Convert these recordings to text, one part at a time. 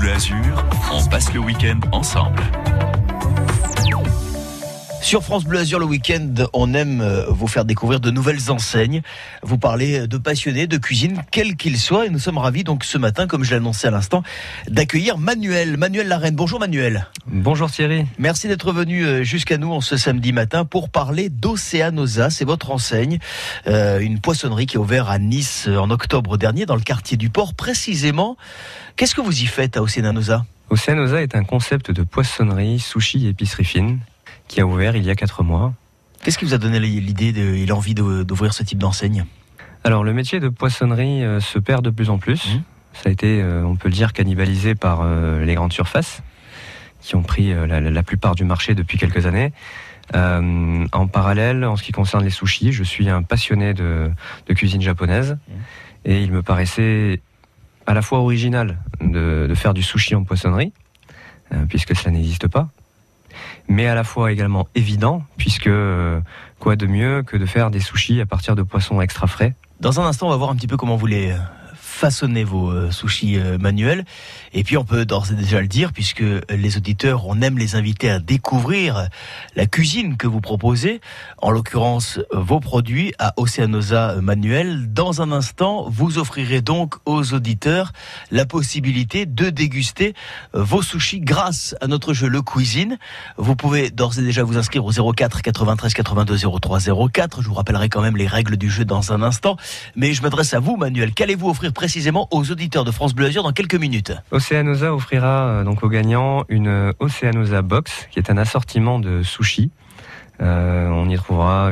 Bleu Azur, on passe le week-end ensemble. Sur France Bleu Azur, le week-end, on aime vous faire découvrir de nouvelles enseignes. Vous parlez de passionnés de cuisine, quels qu'ils soient. Et nous sommes ravis, donc, ce matin, comme je l'ai annoncé à l'instant, d'accueillir Manuel Larenne. Bonjour Manuel. Bonjour Thierry. Merci d'être venu jusqu'à nous en ce samedi matin pour parler d'Oceanosa. C'est votre enseigne, une poissonnerie qui a ouvert à Nice en octobre dernier, dans le quartier du Port. Précisément, qu'est-ce que vous y faites à Oceanosa ? Oceanosa est un concept de poissonnerie, sushi et épicerie fine qui a ouvert il y a 4 mois. Qu'est-ce qui vous a donné l'idée et l'envie d'ouvrir ce type d'enseigne ? Alors, le métier de poissonnerie se perd de plus en plus. Ça a été, on peut le dire, cannibalisé par les grandes surfaces qui ont pris la plupart du marché depuis quelques années. En parallèle, en ce qui concerne les sushis, je suis un passionné de cuisine japonaise et il me paraissait à la fois original de faire du sushi en poissonnerie, puisque cela n'existe pas, mais à la fois également évident, puisque quoi de mieux que de faire des sushis à partir de poissons extra frais. Dans un instant, on va voir un petit peu comment vous les façonnez, vos sushis Manuel. Et puis on peut d'ores et déjà le dire, puisque les auditeurs, on aime les inviter à découvrir la cuisine que vous proposez, en l'occurrence vos produits à Oceanosa Manuel. Dans un instant, vous offrirez donc aux auditeurs la possibilité de déguster vos sushis grâce à notre jeu Le Cuisine. Vous pouvez d'ores et déjà vous inscrire au 04 93 82 03 04. Je vous rappellerai quand même les règles du jeu dans un instant. Mais je m'adresse à vous Manuel. Qu'allez-vous offrir précisément aux auditeurs de France Bleu Azur dans quelques minutes ? Oceanosa offrira donc aux gagnants une Oceanosa Box, qui est un assortiment de sushis. On y trouvera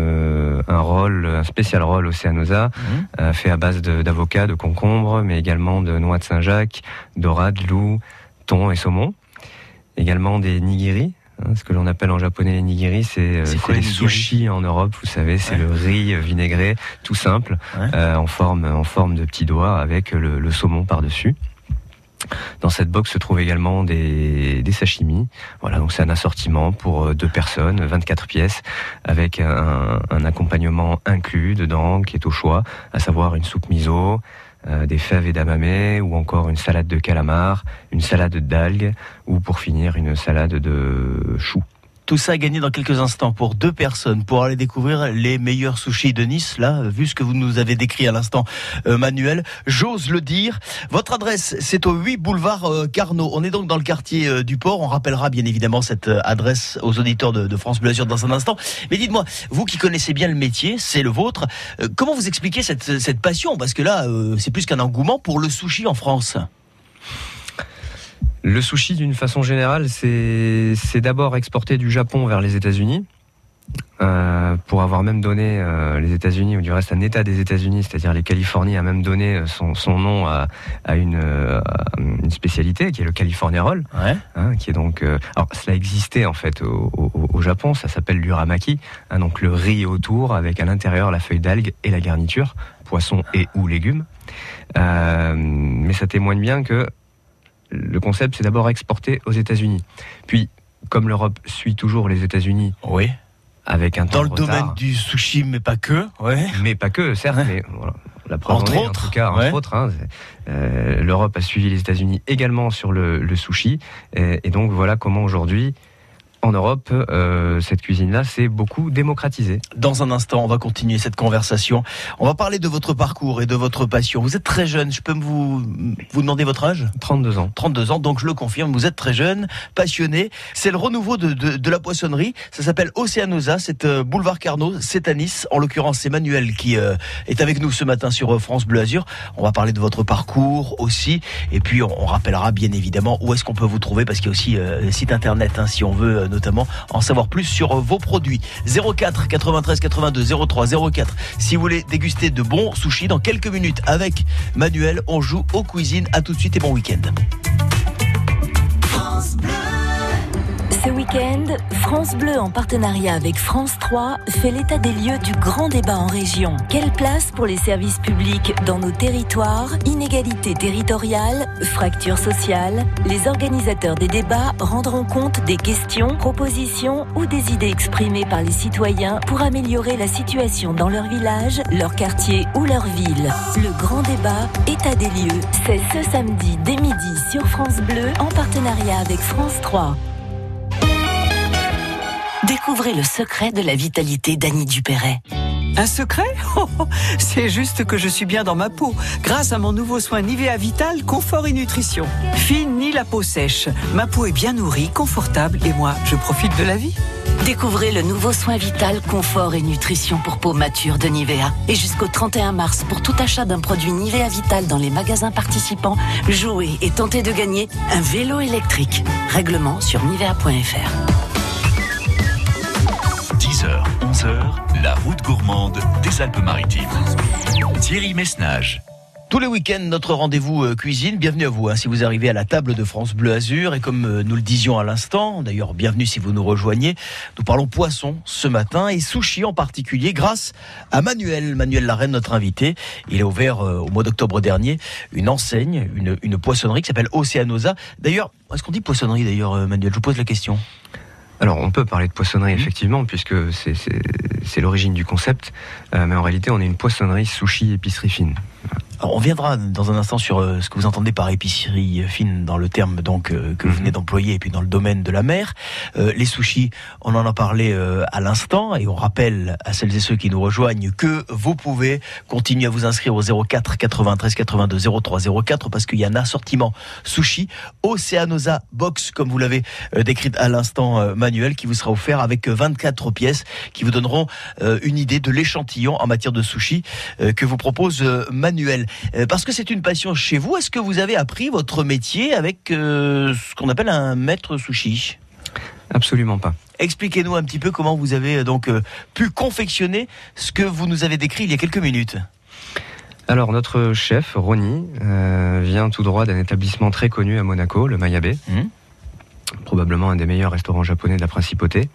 un spécial roll Oceanosa, fait à base d'avocat, de concombre, mais également de noix de Saint-Jacques, dorade, loup, thon et saumon. Également des nigiri. Ce que l'on appelle en japonais les nigiri, c'est les sushis en Europe, vous savez, c'est le riz vinaigré, tout simple, en forme de petits doigts avec le saumon par-dessus. Dans cette box se trouvent également des sashimi. Voilà, donc c'est un assortiment pour 2 personnes, 24 pièces, avec un accompagnement inclus dedans, qui est au choix, à savoir une soupe miso, des fèves et d'amame, ou encore une salade de calamar, une salade d'algues, ou pour finir une salade de choux. Tout ça est gagné dans quelques instants pour 2 personnes, pour aller découvrir les meilleurs sushis de Nice, là, vu ce que vous nous avez décrit à l'instant, Manuel. J'ose le dire. Votre adresse, c'est au 8 boulevard Carnot. On est donc dans le quartier du Port. On rappellera bien évidemment cette adresse aux auditeurs de France Bleu Azur dans un instant. Mais dites-moi, vous qui connaissez bien le métier, c'est le vôtre, comment vous expliquez cette passion ? Parce que là, c'est plus qu'un engouement pour le sushi en France. Le sushi, d'une façon générale, c'est d'abord exporté du Japon vers les États-Unis, pour avoir même donné les États-Unis, ou du reste un État des États-Unis, c'est-à-dire les Californies, a même donné son nom à une spécialité qui est le California Roll, qui est donc. Alors cela existait en fait au Japon, ça s'appelle l'uramaki, donc le riz autour avec à l'intérieur la feuille d'algue et la garniture, poisson et ou légumes. Mais ça témoigne bien que le concept, c'est d'abord exporté aux États-Unis. Puis, comme l'Europe suit toujours les États-Unis, avec un temps de retard. Dans le domaine du sushi, mais pas que. Mais pas que, certes. Mais voilà, la preuve entre autres. L'Europe a suivi les États-Unis également sur le sushi. Et donc, voilà comment aujourd'hui, en Europe, cette cuisine-là s'est beaucoup démocratisée. Dans un instant, on va continuer cette conversation. On va parler de votre parcours et de votre passion. Vous êtes très jeune, je peux vous demander votre âge ? 32 ans. 32 ans, donc je le confirme, vous êtes très jeune, passionné. C'est le renouveau de la poissonnerie. Ça s'appelle Oceanosa, c'est boulevard Carnot, c'est à Nice. En l'occurrence, c'est Manuel qui est avec nous ce matin sur France Bleu Azur. On va parler de votre parcours aussi. Et puis, on rappellera bien évidemment où est-ce qu'on peut vous trouver, parce qu'il y a aussi le site internet, si on veut notamment en savoir plus sur vos produits. 04 93 82 03 04. Si vous voulez déguster de bons sushis, dans quelques minutes avec Manuel, on joue aux cuisines. À tout de suite et bon week-end. France Bleu. Ce week-end, France Bleu, en partenariat avec France 3, fait l'état des lieux du grand débat en région. Quelle place pour les services publics dans nos territoires? Inégalité territoriale, fracture sociale. Les organisateurs des débats rendront compte des questions, propositions ou des idées exprimées par les citoyens pour améliorer la situation dans leur village, leur quartier ou leur ville. Le grand débat, état des lieux, c'est ce samedi dès midi sur France Bleu, en partenariat avec France 3. Découvrez le secret de la vitalité d'Annie Dupéret. Un secret? C'est juste que je suis bien dans ma peau, grâce à mon nouveau soin Nivea Vital Confort et Nutrition. Fini la peau sèche, ma peau est bien nourrie, confortable et moi, je profite de la vie. Découvrez le nouveau soin Vital Confort et Nutrition pour peau mature de Nivea. Et jusqu'au 31 mars, pour tout achat d'un produit Nivea Vital dans les magasins participants, jouez et tentez de gagner un vélo électrique. Règlement sur nivea.fr. 10h, 11h, la route gourmande des Alpes-Maritimes. Thierry Messnage. Tous les week-ends, notre rendez-vous cuisine. Bienvenue à vous, si vous arrivez à la table de France Bleu Azur. Et comme nous le disions à l'instant, d'ailleurs, bienvenue si vous nous rejoignez, nous parlons poisson ce matin et sushi en particulier grâce à Manuel Larraine, notre invité. Il a ouvert au mois d'octobre dernier une enseigne, une poissonnerie qui s'appelle Oceanosa. D'ailleurs, est-ce qu'on dit poissonnerie d'ailleurs, Manuel? Je vous pose la question. Alors, on peut parler de poissonnerie, effectivement, puisque c'est l'origine du concept. Mais en réalité, on est une poissonnerie sushi épicerie fine. Alors on viendra dans un instant sur ce que vous entendez par épicerie fine dans le terme donc que vous venez d'employer et puis dans le domaine de la mer. Les sushis, on en a parlé à l'instant et on rappelle à celles et ceux qui nous rejoignent que vous pouvez continuer à vous inscrire au 04 93 82 03 04 parce qu'il y a un assortiment sushi Oceanosa Box comme vous l'avez décrit à l'instant Manuel qui vous sera offert avec 24 pièces qui vous donneront une idée de l'échantillon en matière de sushi que vous propose Manuel. Parce que c'est une passion chez vous, est-ce que vous avez appris votre métier avec ce qu'on appelle un maître sushi? Absolument pas. Expliquez-nous un petit peu comment vous avez donc pu confectionner ce que vous nous avez décrit il y a quelques minutes. Alors notre chef, Ronnie, vient tout droit d'un établissement très connu à Monaco, le Mayabé. Probablement un des meilleurs restaurants japonais de la principauté.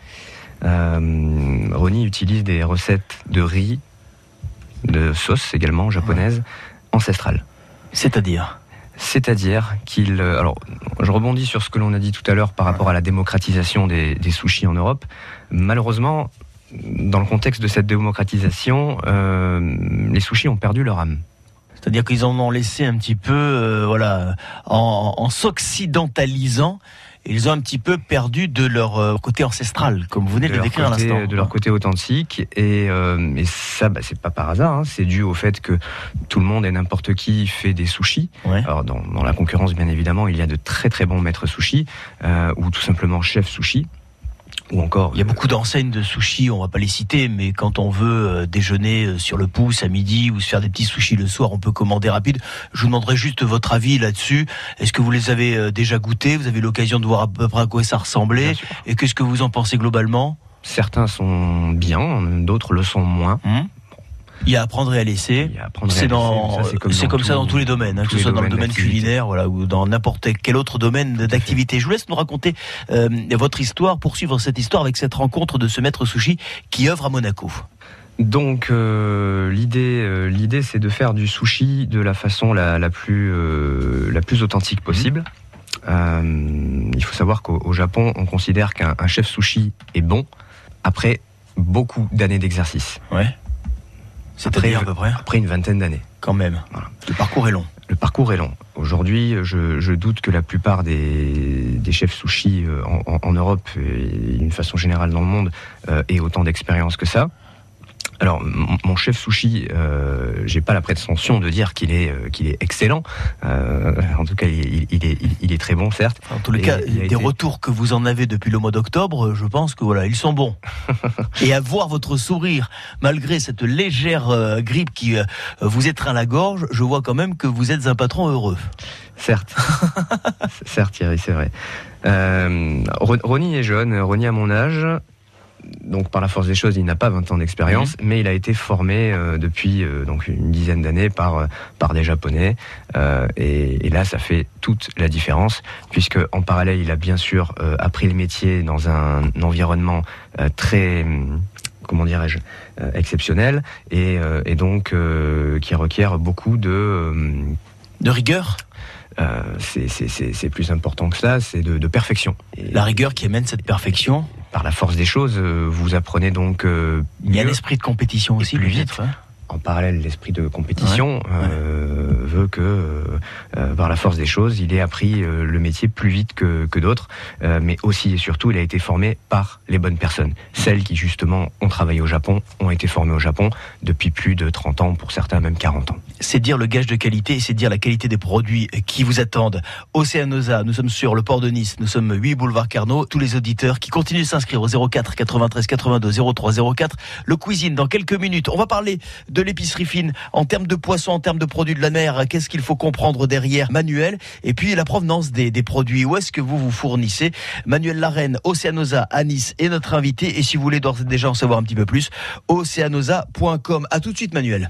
Ronnie utilise des recettes de riz, de sauce également japonaise, ancestrale. C'est-à-dire qu'il... Alors, je rebondis sur ce que l'on a dit tout à l'heure par rapport à la démocratisation des sushis en Europe. Malheureusement, dans le contexte de cette démocratisation, les sushis ont perdu leur âme. C'est-à-dire qu'ils en ont laissé un petit peu, en s'occidentalisant. Ils ont un petit peu perdu de leur côté ancestral, comme vous venez de le décrire à l'instant. De leur côté authentique, et ça, c'est pas par hasard, hein, c'est dû au fait que tout le monde et n'importe qui fait des sushis. Ouais. Alors dans la concurrence, bien évidemment, il y a de très très bons maîtres sushis, ou tout simplement chefs sushis. Ou encore, il y a beaucoup d'enseignes de sushis, on va pas les citer, mais quand on veut déjeuner sur le pouce à midi ou se faire des petits sushis le soir, on peut commander rapide. Je vous demanderai juste votre avis là-dessus. Est-ce que vous les avez déjà goûtés? Vous avez l'occasion de voir à peu près à quoi ça ressemblait? Et qu'est-ce que vous en pensez globalement? Certains sont bien, d'autres le sont moins. Il y a à prendre et à laisser. C'est comme ça dans tous les domaines, que ce soit dans le domaine culinaire, ou dans n'importe quel autre domaine d'activité. Je vous laisse nous raconter votre histoire, poursuivre cette histoire avec cette rencontre de ce maître sushi qui œuvre à Monaco. Donc l'idée c'est de faire du sushi de la façon la plus authentique possible. Il faut savoir qu'au Japon, on considère qu'un chef sushi est bon après beaucoup d'années d'exercice. Ouais. C'est-à-dire à peu près après une vingtaine d'années. Quand même. Voilà. Le parcours est long. Le parcours est long. Aujourd'hui, je doute que la plupart des chefs sushi en Europe et d'une façon générale dans le monde aient autant d'expérience que ça. Alors, mon chef sushi, j'ai pas la prétention de dire qu'il est excellent. En tout cas, il est très bon, certes. En tous les cas, des retours que vous en avez depuis le mois d'octobre, je pense que ils sont bons. Et à voir votre sourire, malgré cette légère grippe qui vous étreint la gorge, je vois quand même que vous êtes un patron heureux. Certes, certes Thierry, c'est vrai. Ronnie est jeune, Ronnie a mon âge. donc par la force des choses, il n'a pas 20 ans d'expérience, mais il a été formé depuis donc une dizaine d'années par des Japonais. Et là, ça fait toute la différence, puisque en parallèle, il a bien sûr appris le métier dans un environnement très... comment dirais-je, exceptionnel, et donc qui requiert beaucoup de rigueur. C'est plus important que ça, c'est de perfection. Et la rigueur qui amène cette perfection. Par la force des choses, vous apprenez donc il y a l'esprit de compétition aussi, plus vite. Peut-être, hein. En parallèle, l'esprit de compétition veut que, par la force des choses, il ait appris le métier plus vite que d'autres, mais aussi et surtout, il a été formé par les bonnes personnes. Celles qui, justement, ont travaillé au Japon, ont été formées au Japon depuis plus de 30 ans, pour certains même 40 ans. C'est dire le gage de qualité, et c'est dire la qualité des produits qui vous attendent. Océanosa, nous sommes sur le port de Nice, nous sommes 8 boulevard Carnot. Tous les auditeurs qui continuent de s'inscrire au 04 93 82 03 04. Le cuisine, dans quelques minutes. On va parler de l'épicerie fine, en termes de poissons, en termes de produits de la mer, qu'est-ce qu'il faut comprendre derrière Manuel, et puis la provenance des produits, où est-ce que vous fournissez. Manuel Larraine, Océanosa à Nice est notre invité, et si vous voulez d'ores et déjà en savoir un petit peu plus, oceanosa.com. À tout de suite Manuel.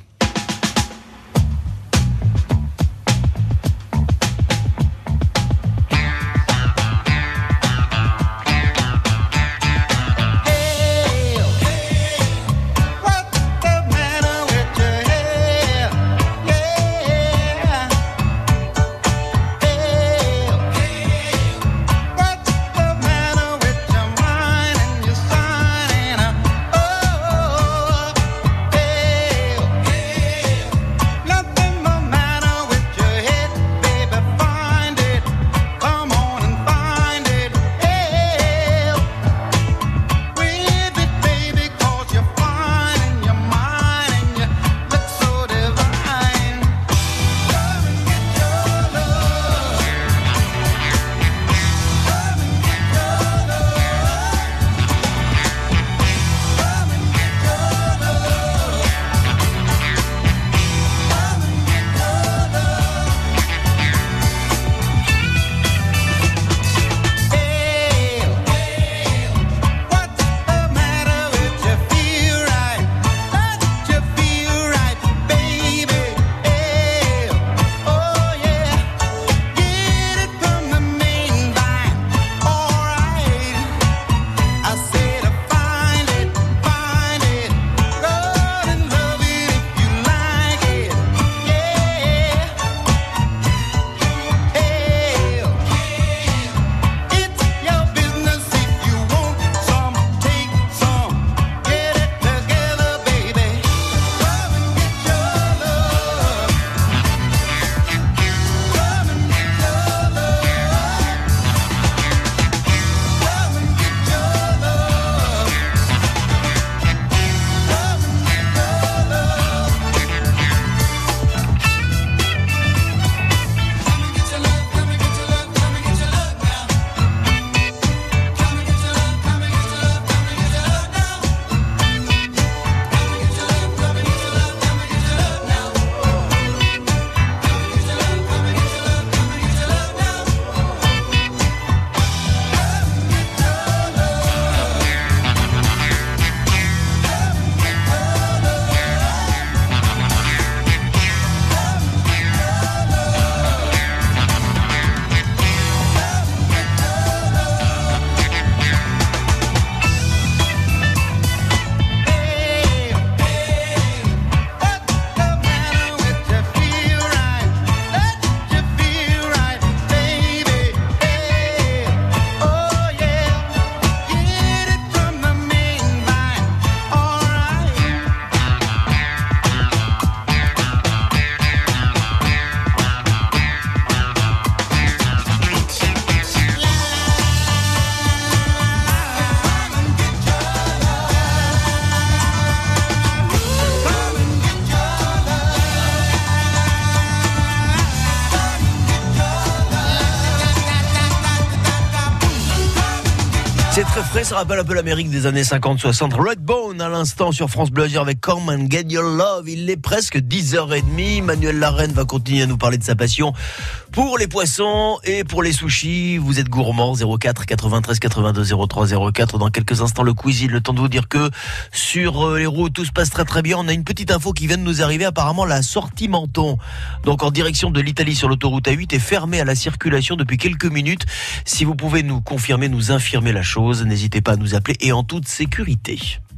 C'est très frais, ça rappelle un peu l'Amérique des années 50-60. Redbone à l'instant sur France Bleu Azur avec Come and Get Your Love. Il est presque 10h30. Manuel Larraine va continuer à nous parler de sa passion pour les poissons et pour les sushis. Vous êtes gourmand, 04 93 82 03 04. Dans quelques instants, le quiz. Le temps de vous dire que sur les routes, tout se passe très très bien. On a une petite info qui vient de nous arriver. Apparemment, la sortie Menton, donc en direction de l'Italie sur l'autoroute A8, est fermée à la circulation depuis quelques minutes. Si vous pouvez nous confirmer, nous infirmer la chose, n'hésitez pas à nous appeler et en toute sécurité.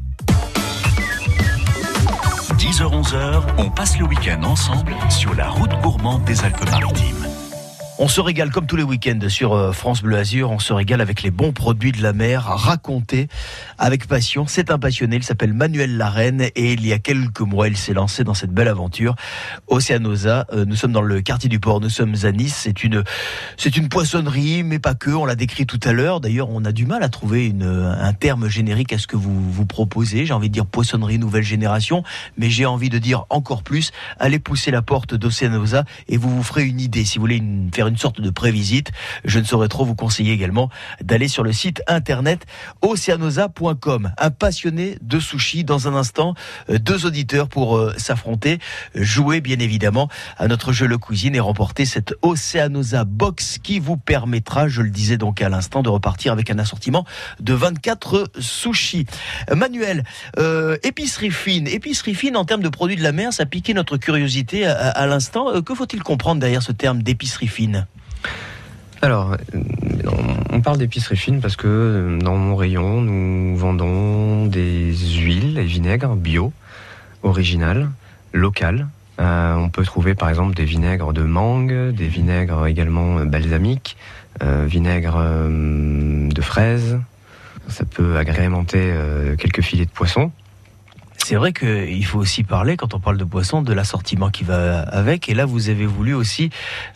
10h-11h, on passe le week-end ensemble sur la route gourmande des Alpes-Maritimes. On se régale comme tous les week-ends sur France Bleu Azur. On se régale avec les bons produits de la mer racontés avec passion. C'est un passionné, il s'appelle Manuel Larraine et il y a quelques mois, il s'est lancé dans cette belle aventure. Oceanosa, nous sommes dans le quartier du port, nous sommes à Nice. C'est une poissonnerie, mais pas que. On l'a décrit tout à l'heure. D'ailleurs, on a du mal à trouver un terme générique à ce que vous proposez. J'ai envie de dire poissonnerie nouvelle génération, mais j'ai envie de dire encore plus. Allez pousser la porte d'Oceanosa et vous ferez une idée. Si vous voulez faire une sorte de prévisite, je ne saurais trop vous conseiller également d'aller sur le site internet oceanosa.com. Un passionné de sushi. Dans un instant, deux auditeurs pour s'affronter, jouer bien évidemment à notre jeu Le Cuisine et remporter cette Oceanosa Box qui vous permettra, je le disais donc à l'instant, de repartir avec un assortiment de 24 sushis. Manuel, épicerie fine en termes de produits de la mer, ça piquait notre curiosité à l'instant. Que faut-il comprendre derrière ce terme d'épicerie fine ? Alors, on parle d'épicerie fine parce que dans mon rayon, nous vendons des huiles et vinaigres bio, originales, locales. On peut trouver par exemple des vinaigres de mangue, des vinaigres également balsamiques, vinaigres de fraises. Ça peut agrémenter quelques filets de poisson. C'est vrai qu'il faut aussi parler, quand on parle de poisson, de l'assortiment qui va avec. Et là, vous avez voulu aussi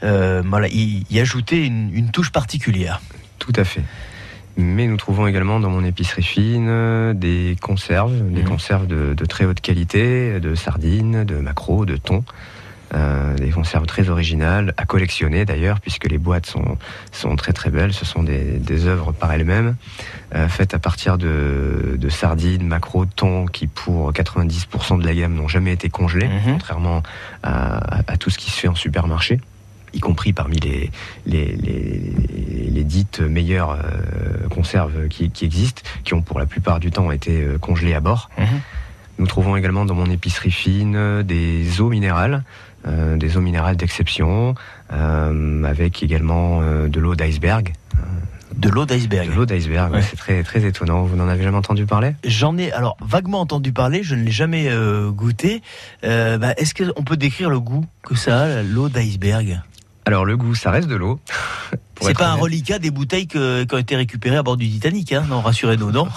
y ajouter une touche particulière. Tout à fait. Mais nous trouvons également dans mon épicerie fine des conserves, de très haute qualité, de sardines, de maquereaux, de thon. Des conserves très originales, à collectionner d'ailleurs, puisque les boîtes sont très très belles. Ce sont des œuvres par elles-mêmes, faites à partir de sardines, maquereaux, thon, qui pour 90% de la gamme n'ont jamais été congelés, contrairement à tout ce qui se fait en supermarché, y compris parmi les dites meilleures conserves qui existent, qui ont pour la plupart du temps été congelées à bord. Nous trouvons également dans mon épicerie fine des eaux minérales d'exception, avec également de l'eau d'iceberg. De l'eau d'iceberg. De l'eau d'iceberg, ouais. C'est très, très étonnant. Vous n'en avez jamais entendu parler ? J'en ai alors vaguement entendu parler, je ne l'ai jamais goûté. Est-ce qu'on peut décrire le goût que ça a, l'eau d'iceberg ? Alors le goût, ça reste de l'eau. C'est pas un reliquat des bouteilles qui ont été récupérées à bord du Titanic, hein ? Non, rassurez-nous, non.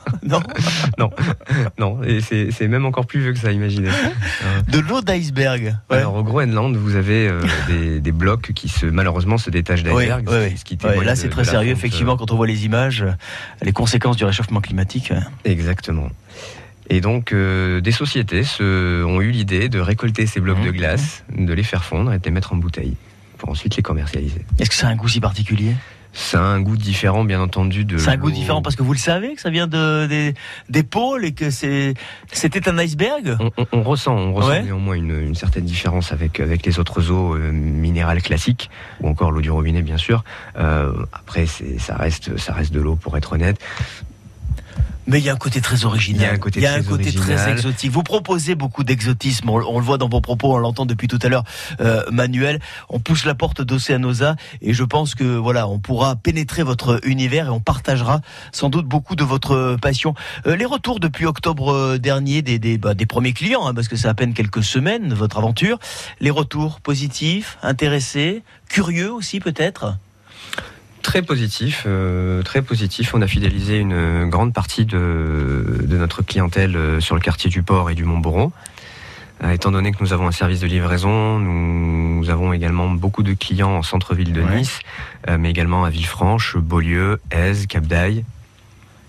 Non. Et c'est même encore plus vieux que ça, imaginez. De l'eau d'iceberg. Ouais. Alors au Groenland, vous avez des blocs qui malheureusement se détachent d'iceberg. Ce qui là, c'est très sérieux, effectivement, quand on voit les images, les conséquences du réchauffement climatique. Exactement. Et donc, des sociétés ont eu l'idée de récolter ces blocs de glace, de les faire fondre et de les mettre en bouteille, pour ensuite les commercialiser. Est-ce que ça a un goût si particulier ? Ça a un goût différent, bien entendu. C'est un goût différent parce que vous le savez, que ça vient des pôles et que c'était un iceberg ? On ressent néanmoins une certaine différence avec les autres eaux minérales classiques, ou encore l'eau du robinet, bien sûr. Après, ça reste de l'eau, pour être honnête. Mais il y a un côté très original. Il y a un côté très exotique. Vous proposez beaucoup d'exotisme. On le voit dans vos propos, on l'entend depuis tout à l'heure, Manuel. On pousse la porte d'Oceanosa et je pense que on pourra pénétrer votre univers et on partagera sans doute beaucoup de votre passion. Les retours depuis octobre dernier des premiers clients, hein, parce que c'est à peine quelques semaines votre aventure. Les retours positifs, intéressés, curieux aussi peut-être. Très positif. On a fidélisé une grande partie de notre clientèle sur le quartier du Port et du Montboron. Étant donné que nous avons un service de livraison, nous avons également beaucoup de clients en centre-ville de Nice, mais également à Villefranche, Beaulieu, Èze, Cap-d'Aille.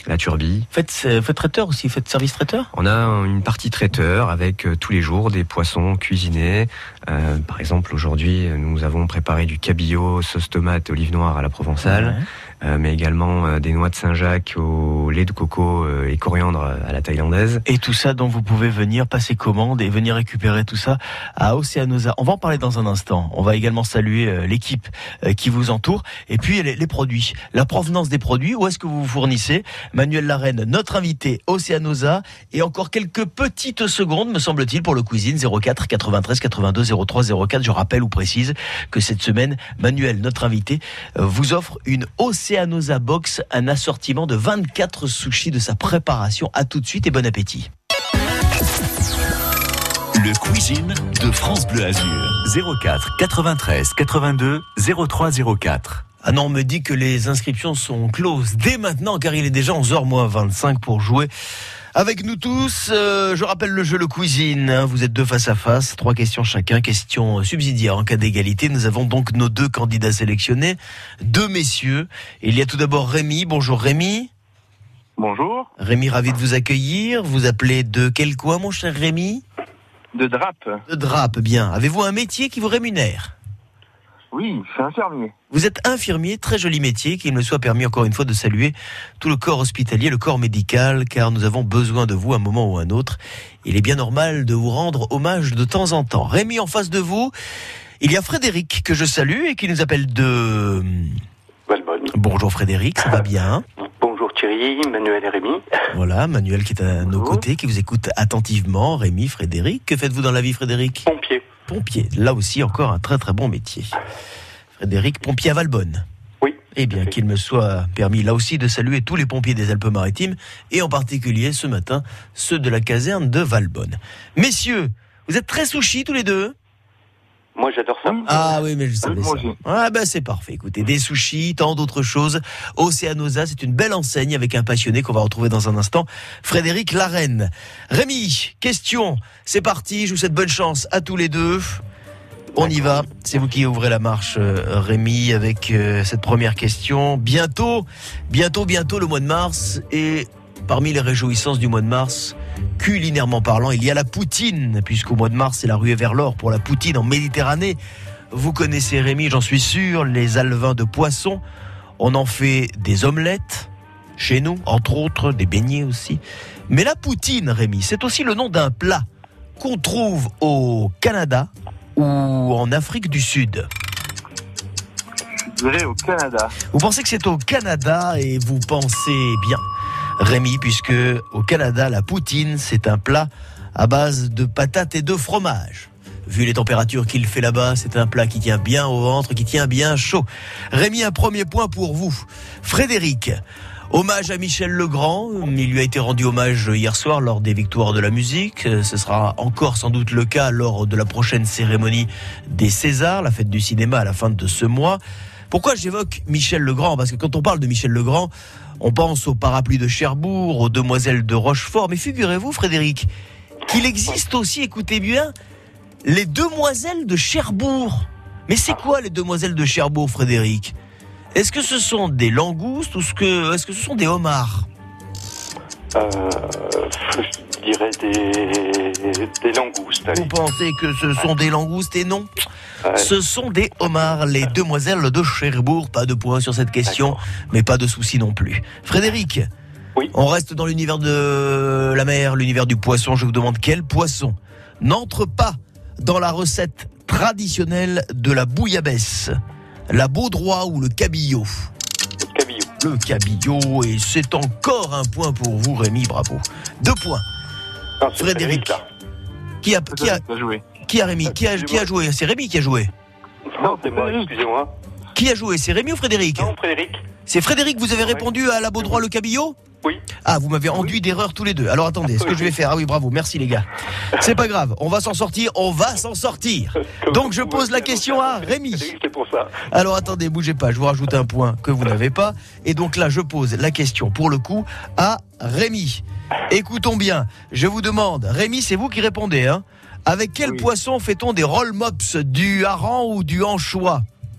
la turbie. Faites traiteur aussi, faites service traiteur ? On a une partie traiteur avec tous les jours des poissons cuisinés. Par exemple, aujourd'hui, nous avons préparé du cabillaud, sauce tomate, olive noire à la provençale. Mais également des noix de Saint-Jacques au lait de coco et coriandre à la thaïlandaise. Et tout ça dont vous pouvez venir passer commande et venir récupérer tout ça à Oceanosa. On va en parler dans un instant. On va également saluer l'équipe qui vous entoure. Et puis les produits, la provenance des produits, où est-ce que vous vous fournissez ? Manuel Larraine, notre invité Oceanosa. Et encore quelques petites secondes, me semble-t-il, pour le cuisine 04 93 82 03 04. Je rappelle ou précise que cette semaine, Manuel, notre invité, vous offre une Oceanosa Box, un assortiment de 24 sushis de sa préparation. À tout de suite et bon appétit. Le cuisine de France Bleu Azur. 04 93 82 03 04. Ah non, on me dit que les inscriptions sont closes dès maintenant, car il est déjà 11h-25 pour jouer avec nous tous. Je rappelle le jeu Le Cuisine. Vous êtes deux face à face, 3 questions chacun, question subsidiaire en cas d'égalité. Nous avons donc nos 2 candidats sélectionnés, 2 messieurs. Il y a tout d'abord Rémi. Bonjour Rémi. Bonjour. Rémi, ravi de vous accueillir. Vous appelez de quel coin, mon cher Rémi ? De Drape. De Drape, bien. Avez-vous un métier qui vous rémunère ? Oui, je suis infirmier. Vous êtes infirmier, très joli métier, qu'il me soit permis encore une fois de saluer tout le corps hospitalier, le corps médical, car nous avons besoin de vous à un moment ou à un autre. Il est bien normal de vous rendre hommage de temps en temps. Rémi, en face de vous, il y a Frédéric, que je salue et qui nous appelle de Valbonne. Bonjour Frédéric, ça va bien ? Bonjour Thierry, Manuel et Rémi. Voilà, Manuel qui est à nos côtés, qui vous écoute attentivement. Rémi, Frédéric, que faites-vous dans la vie Frédéric ? Pompier. Pompier, là aussi encore un très très bon métier. Frédéric, pompier à Valbonne. Oui. Eh bien, qu'il me soit permis là aussi de saluer tous les pompiers des Alpes-Maritimes et en particulier ce matin ceux de la caserne de Valbonne. Messieurs, vous êtes très sushis tous les deux ? Moi j'adore ça. Ah oui, mais je savais moi ça. aussi. Ah ben c'est parfait. Écoutez, des sushis, tant d'autres choses. Oceanosa, c'est une belle enseigne avec un passionné qu'on va retrouver dans un instant. Frédéric Larraine. Rémi, question. C'est parti. Je vous souhaite bonne chance à tous les deux. On y va. C'est vous qui ouvrez la marche, Rémi, avec cette première question. Bientôt le mois de mars. Et parmi les réjouissances du mois de mars, culinairement parlant, il y a la poutine, puisqu'au mois de mars, c'est la ruée vers l'or pour la poutine en Méditerranée. Vous connaissez, Rémi, j'en suis sûr, les alevins de poisson. On en fait des omelettes, chez nous, entre autres, des beignets aussi. Mais la poutine, Rémi, c'est aussi le nom d'un plat qu'on trouve au Canada ou en Afrique du Sud. Je dirais au Canada. Vous pensez que c'est au Canada et vous pensez bien, Rémi, puisque au Canada, la poutine, c'est un plat à base de patates et de fromage. Vu les températures qu'il fait là-bas, c'est un plat qui tient bien au ventre, qui tient bien chaud. Rémi, un premier point pour vous. Frédéric, hommage à Michel Legrand. Il lui a été rendu hommage hier soir lors des Victoires de la musique. Ce sera encore sans doute le cas lors de la prochaine cérémonie des Césars, la fête du cinéma à la fin de ce mois. Pourquoi j'évoque Michel Legrand ? Parce que quand on parle de Michel Legrand, on pense aux parapluies de Cherbourg, aux demoiselles de Rochefort. Mais figurez-vous, Frédéric, qu'il existe aussi, écoutez bien, les demoiselles de Cherbourg. Mais c'est quoi les demoiselles de Cherbourg, Frédéric ? Est-ce que ce sont des langoustes ou est-ce que ce sont des homards ? Je dirais des langoustes. Allez. Vous pensez que ce sont des langoustes et non ? Ce sont des homards, les demoiselles de Cherbourg. Pas de point sur cette question, D'accord. mais pas de souci non plus. Frédéric, Oui. On reste dans l'univers de la mer, l'univers du poisson. Je vous demande quel poisson n'entre pas dans la recette traditionnelle de la bouillabaisse ? La baudroie ou le cabillaud ? Le cabillaud. Le cabillaud, et c'est encore un point pour vous, Rémi, bravo. 2 points. Non, c'est Frédéric. là. Qui a joué. Rémi ? Qui a joué ? C'est Rémi qui a joué. Non, c'est moi, excusez-moi. Qui a joué ? C'est Rémi ou Frédéric ? Non, Frédéric. C'est Frédéric, vous avez Ouais. répondu à la baudroie, le cabillaud ? Oui. Ah, vous m'avez enduit d'erreur tous les deux. Alors attendez, ce que je vais faire... Ah oui, bravo, merci les gars. C'est pas grave, on va s'en sortir. Donc je pose la question à Rémi. C'est pour ça. Alors attendez, bougez pas, je vous rajoute un point que vous n'avez pas. Et donc là, je pose la question, pour le coup, à Rémi. Écoutons bien, je vous demande, Rémi, c'est vous qui répondez, hein ? Avec quel poisson fait-on des roll mops ? Du hareng ou du anchois ?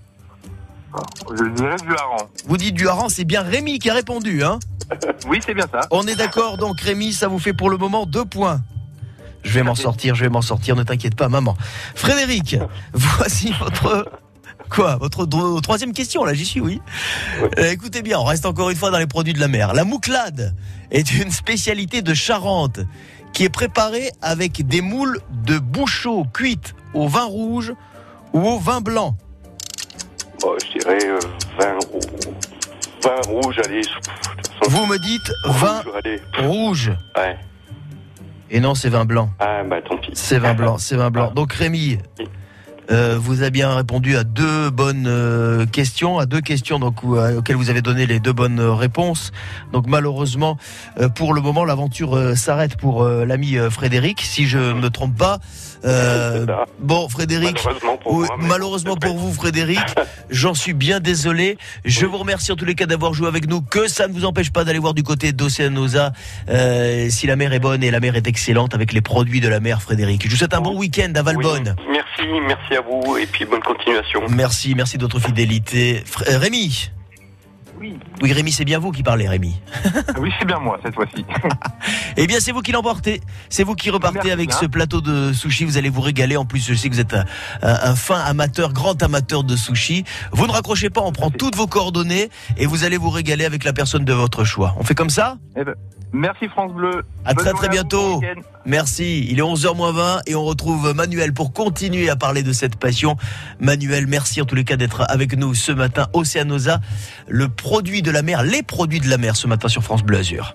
Je dirais du hareng. Vous dites du hareng, c'est bien Rémi qui a répondu, hein? Oui, c'est bien ça. On est d'accord, donc Rémi, ça vous fait pour le moment 2 points. Je vais m'en sortir, ne t'inquiète pas, maman. Frédéric, voici votre troisième question, là, j'y suis, oui. Écoutez bien, on reste encore une fois dans les produits de la mer. La mouclade est une spécialité de Charente qui est préparée avec des moules de bouchot cuites au vin rouge ou au vin blanc. Bon, je dirais vin rouge, allez. Vous me dites vin rouge. Ouais. Et non, c'est vin blanc. Ah, bah tant pis. C'est vin blanc. Donc Rémi, vous avez bien répondu à 2 bonnes questions, à 2 questions donc, auxquelles vous avez donné les 2 bonnes réponses. Donc malheureusement, pour le moment, l'aventure s'arrête pour l'ami Frédéric, si je ne me trompe pas. Bon, Frédéric, malheureusement pour vous, Frédéric, j'en suis bien désolé. Je vous remercie en tous les cas d'avoir joué avec nous. Que ça ne vous empêche pas d'aller voir du côté d'Oceanosa si la mer est bonne et la mer est excellente avec les produits de la mer, Frédéric. Je vous souhaite un bon week-end à Valbonne. Oui, merci à vous et puis bonne continuation. Merci de votre fidélité. Rémi. Oui, Rémi, c'est bien vous qui parlez, Rémi. Oui, c'est bien moi cette fois-ci. Eh bien, c'est vous qui l'emportez. C'est vous qui repartez avec ce plateau de sushi. Vous allez vous régaler. En plus, je sais que vous êtes un fin amateur, grand amateur de sushi. Vous ne raccrochez pas, on prend toutes vos coordonnées et vous allez vous régaler avec la personne de votre choix. On fait comme ça ? Merci France Bleu. À très bientôt. Merci. Il est 11h-20 et on retrouve Manuel pour continuer à parler de cette passion. Manuel, merci en tous les cas d'être avec nous ce matin. Oceanosa, le produit de la mer, les produits de la mer ce matin sur France Bleu Azur.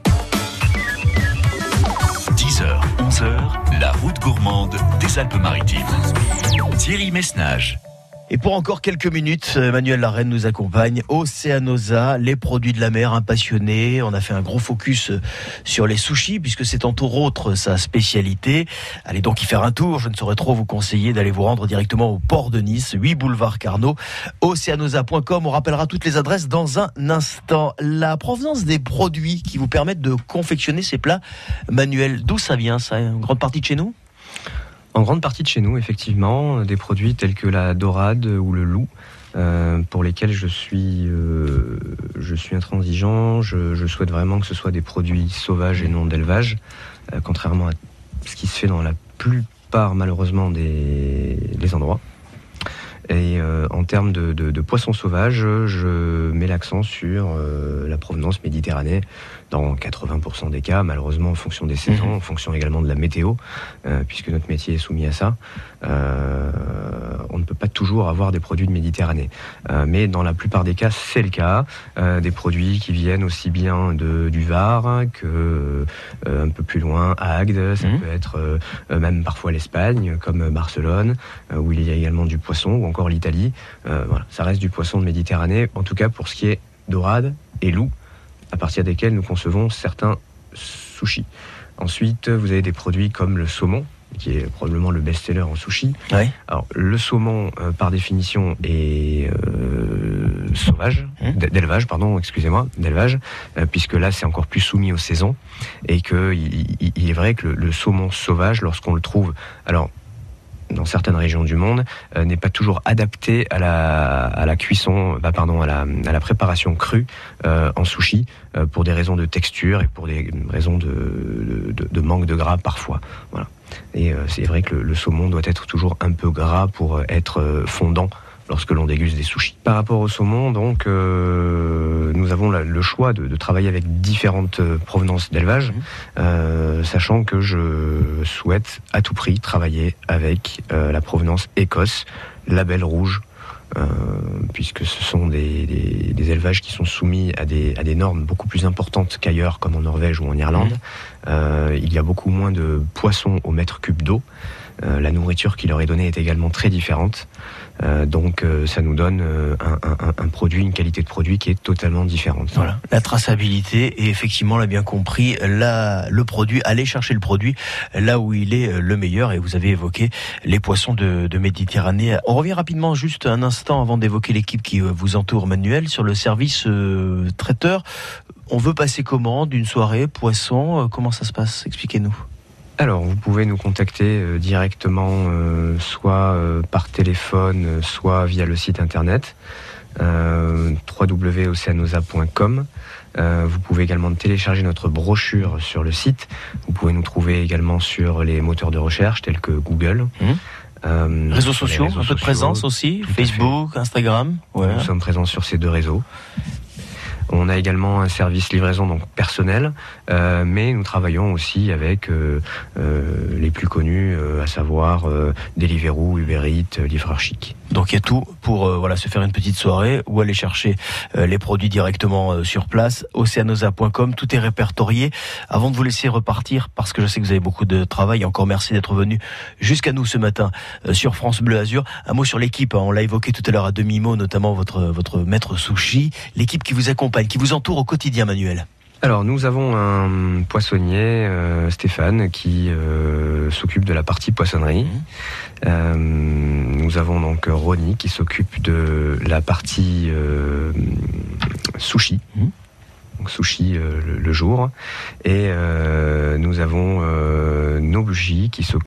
10h, 11h, la route gourmande des Alpes-Maritimes. Thierry Messnage. Et pour encore quelques minutes, Manuel Larraine nous accompagne. Oceanosa, les produits de la mer, un passionné. On a fait un gros focus sur les sushis, puisque c'est entre autres sa spécialité. Allez donc y faire un tour. Je ne saurais trop vous conseiller d'aller vous rendre directement au port de Nice, 8 boulevard Carnot, oceanosa.com. On rappellera toutes les adresses dans un instant. La provenance des produits qui vous permettent de confectionner ces plats, Manuel, d'où ça vient, ça? Une grande partie de chez nous? En grande partie de chez nous, effectivement, des produits tels que la dorade ou le loup, pour lesquels je suis intransigeant. Je souhaite vraiment que ce soit des produits sauvages et non d'élevage, contrairement à ce qui se fait dans la plupart, malheureusement, des endroits. Et en termes de poissons sauvages, je mets l'accent sur la provenance méditerranéenne dans 80% des cas, malheureusement en fonction des saisons, en fonction également de la météo, puisque notre métier est soumis à ça. On ne peut pas toujours avoir des produits de Méditerranée. Mais dans la plupart des cas, c'est le cas. Des produits qui viennent aussi bien du Var que un peu plus loin, à Agde. Ça peut être même parfois l'Espagne, comme Barcelone, où il y a également du poisson, ou encore l'Italie. Voilà, ça reste du poisson de Méditerranée, en tout cas pour ce qui est dorade et loup, à partir desquels nous concevons certains sushis. Ensuite, vous avez des produits comme le saumon, qui est probablement le best-seller en sushi. Oui. Alors, le saumon, par définition, est sauvage, d'élevage, puisque là, c'est encore plus soumis aux saisons, et qu'il est vrai que le saumon sauvage, lorsqu'on le trouve, alors, dans certaines régions du monde, n'est pas toujours adapté à la cuisson, à la préparation crue en sushi, pour des raisons de texture et pour des raisons de manque de gras parfois. Voilà. Et c'est vrai que le saumon doit être toujours un peu gras pour être fondant lorsque l'on déguste des sushis. Par rapport au saumon, donc, nous avons le choix de travailler avec différentes provenances d'élevage, sachant que je souhaite à tout prix travailler avec la provenance Écosse, label rouge, puisque ce sont des élevages qui sont soumis à des normes beaucoup plus importantes qu'ailleurs, comme en Norvège ou en Irlande. Il y a beaucoup moins de poissons au mètre cube d'eau. La nourriture qui leur est donnée est également très différente. Donc ça nous donne un produit, une qualité de produit qui est totalement différente. Voilà, la traçabilité et effectivement, on l'a bien compris, là, le produit, aller chercher le produit là où il est le meilleur, et vous avez évoqué les poissons de Méditerranée. On revient rapidement, juste un instant avant d'évoquer l'équipe qui vous entoure, Manuel, sur le service traiteur. On veut passer commande, une soirée, poisson, comment ça se passe? Expliquez-nous. Alors, vous pouvez nous contacter directement, soit par téléphone, soit via le site internet. www.oceanosa.com. Vous pouvez également télécharger notre brochure sur le site. Vous pouvez nous trouver également sur les moteurs de recherche tels que Google. Réseaux sociaux, un peu de présence aussi, Facebook, Instagram. Nous sommes présents sur ces 2 réseaux. On a également un service livraison donc personnel, mais nous travaillons aussi avec les plus connus, à savoir Deliveroo, Uber Eats, Livreur Chic. Donc il y a tout pour se faire une petite soirée ou aller chercher les produits directement sur place. Oceanosa.com, tout est répertorié. Avant de vous laisser repartir, parce que je sais que vous avez beaucoup de travail, encore merci d'être venu jusqu'à nous ce matin sur France Bleu Azur. Un mot sur l'équipe, on l'a évoqué tout à l'heure à demi-mot, notamment votre maître sushi, l'équipe qui vous accompagne, qui vous entoure au quotidien, Manuel. Alors nous avons un poissonnier, Stéphane, qui s'occupe de la partie poissonnerie. Nous avons donc Ronnie qui s'occupe de la partie sushi. Donc sushi le jour. Et nous avons Nobuji qui s'occupe